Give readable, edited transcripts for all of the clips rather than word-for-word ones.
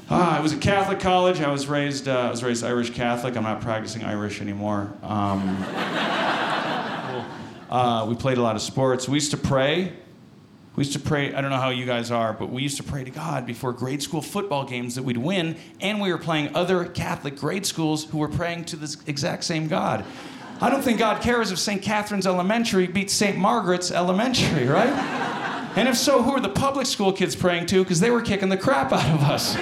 It was a Catholic college. I was raised Irish Catholic. I'm not practicing Irish anymore. We played a lot of sports. We used to pray. I don't know how you guys are, but we used to pray to God before grade school football games that we'd win, and we were playing other Catholic grade schools who were praying to this exact same God. I don't think God cares if St. Catherine's Elementary beats St. Margaret's Elementary, right? And if so, who are the public school kids praying to? Because they were kicking the crap out of us.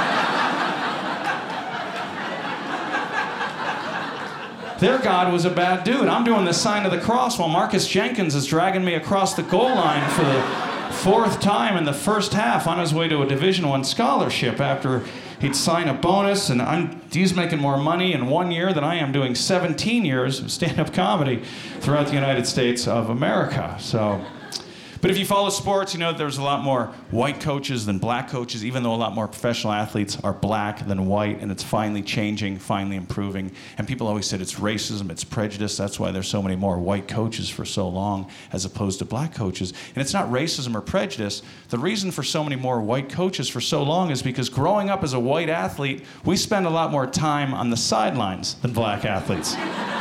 Their God was a bad dude. I'm doing the sign of the cross while Marcus Jenkins is dragging me across the goal line for the 4th time in the first half on his way to a Division I scholarship after he'd sign a bonus, and he's making more money in 1 year than I am doing 17 years of stand-up comedy throughout the United States of America. But if you follow sports, you know that there's a lot more white coaches than black coaches, even though a lot more professional athletes are black than white, and it's finally changing, finally improving. And people always said it's racism, it's prejudice. That's why there's so many more white coaches for so long as opposed to black coaches. And it's not racism or prejudice. The reason for so many more white coaches for so long is because growing up as a white athlete, we spend a lot more time on the sidelines than black athletes.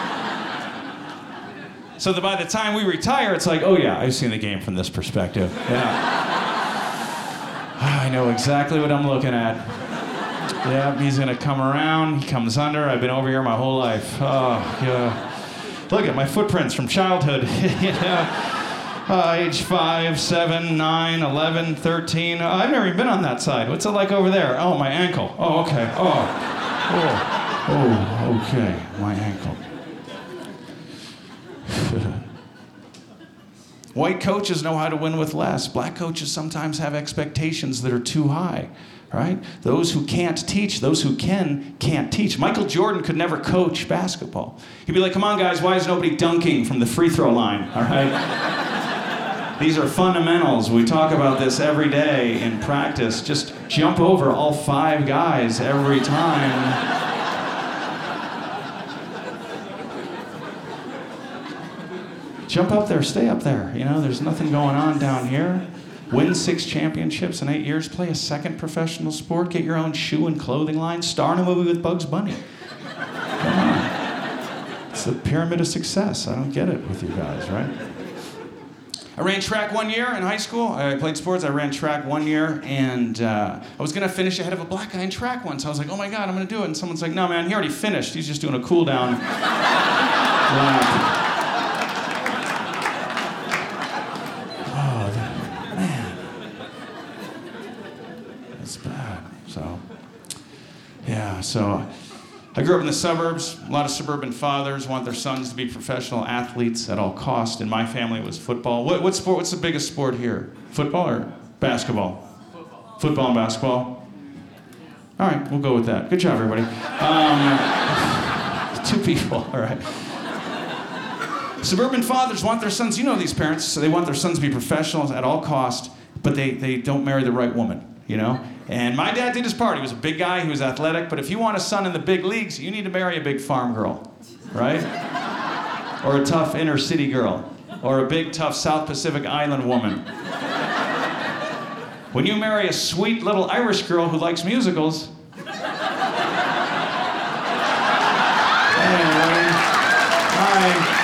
So that by the time we retire, it's like, oh yeah, I've seen the game from this perspective. Yeah. I know exactly what I'm looking at. Yeah, he's gonna come around, he comes under, I've been over here my whole life. Oh, yeah. Look at my footprints from childhood. Age 5, 7, 9, 11, 13. I've never even been on that side. What's it like over there? Oh, my ankle. Oh, okay. Oh, okay, my ankle. White coaches know how to win with less. Black coaches sometimes have expectations that are too high, right? Those who can't teach, those who can't teach. Michael Jordan could never coach basketball. He'd be like, come on, guys, why is nobody dunking from the free throw line, all right? These are fundamentals. We talk about this every day in practice. Just jump over all 5 guys every time. Jump up there, stay up there. You know, there's nothing going on down here. Win 6 championships in 8 years, play a second professional sport, get your own shoe and clothing line, star in a movie with Bugs Bunny. Come on. It's the pyramid of success. I don't get it with you guys, right? I ran track 1 year in high school. I played sports. I ran track 1 year, and I was going to finish ahead of a black guy in track once. I was like, oh my God, I'm going to do it. And someone's like, no, man, he already finished. He's just doing a cool down lap. So I grew up in the suburbs. A lot of suburban fathers want their sons to be professional athletes at all costs. In my family, it was football. What sport? What's the biggest sport here? Football or basketball? Football. Football and basketball? All right, we'll go with that. Good job, everybody. 2 people, all right. Suburban fathers want their sons, you know these parents, so they want their sons to be professionals at all costs, but they don't marry the right woman, you know? And my dad did his part. He was a big guy, he was athletic, but if you want a son in the big leagues, you need to marry a big farm girl, right? Or a tough inner city girl, or a big, tough South Pacific Island woman. When you marry a sweet little Irish girl who likes musicals, anyway, hi.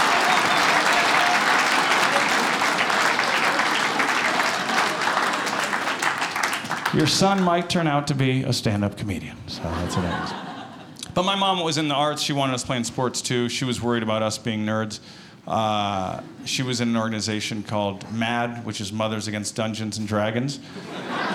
Your son might turn out to be a stand-up comedian. So that's what it is. But my mom was in the arts. She wanted us playing sports too. She was worried about us being nerds. She was in an organization called MAD, which is Mothers Against Dungeons and Dragons.